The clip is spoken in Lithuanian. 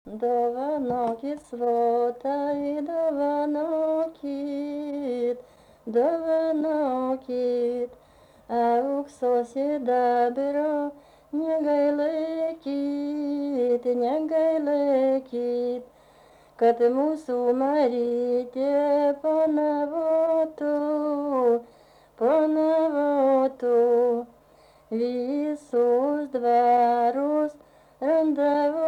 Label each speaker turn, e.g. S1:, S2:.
S1: Dovanokit svotai, dovanokit, dovanokit, aukso sidabro, negailėkit, negailėkit, kad mūsų Marytė panavotų visus dvarus, randavo